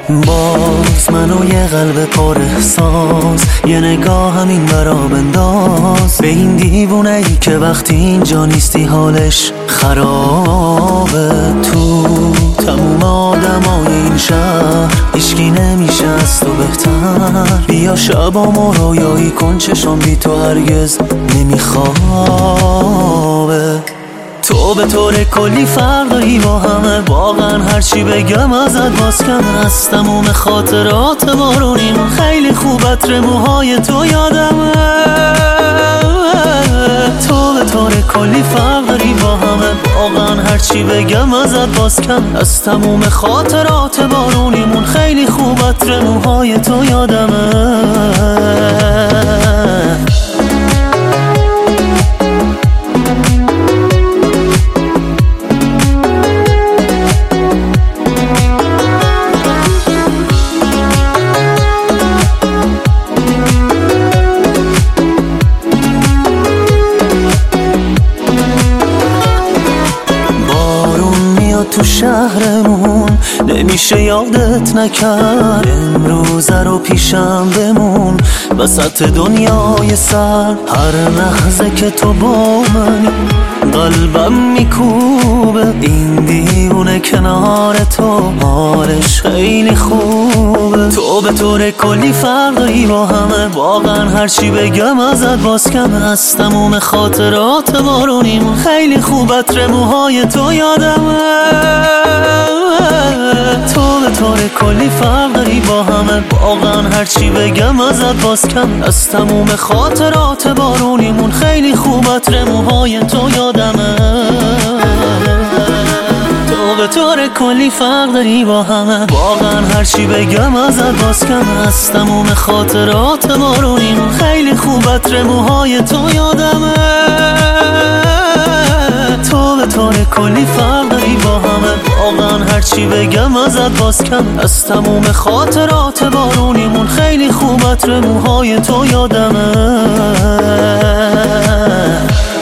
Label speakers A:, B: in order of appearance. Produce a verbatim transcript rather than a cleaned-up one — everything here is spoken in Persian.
A: باز منو یه قلب پر احساس، یه نگاه همین برا بنداز به این دیوونه ای که وقتی اینجا نیستی حالش خرابه. تو تموم آدمای این شهر هیچکی نمیشه از تو بهتر. بیا شبامو رویایی کن، چشم بی تو هرگز نمیخوابه. تو به طور کلی فرق داری با همه، واقعا هرچی بگم ازت باز کمه. از تموم خاطرات بارونیمون خیلی خوب عطر موهای تو یادمه. تو به طور کلی فرق داری با همه، واقعا هرچی بگم ازت باز کمه. از تموم خاطرات بارونیمون خیلی خوب عطر موهای تو یادمه. تو شهرمون نمیشه یادت نکرد، امروزه رو پیشم بمون وسط دنیای سر. هر لحظه که تو با منی قلبم میکوبه، این دیوونه کنار تو حالش خیلی خوبه. تو به طور کلی فرق داری با همه، واقعا هرچی بگم ازت باز کمه. از تموم خاطرات بارونیمون خیلی خوب عطر موهای تو یادمه. تو به طور کلی فرق داری با همه، واقعا هرچی بگم ازت باز کم. از تموم خاطرات بارونیمون خیلی خوب عطر موهای تو یادمه. تو به طور کلی فرق داری با همه، واقعا هرچی بگم ازت باز کم. از تموم خاطرات بارونیمون خیلی خوب عطر موهای تو یادمه. تو به طور کلی فرق داری با همه، واقعا هرچی بگم ازت باز کم. از تموم خاطرات بارونیمون خیلی خوب عطر موهای تو یادمه.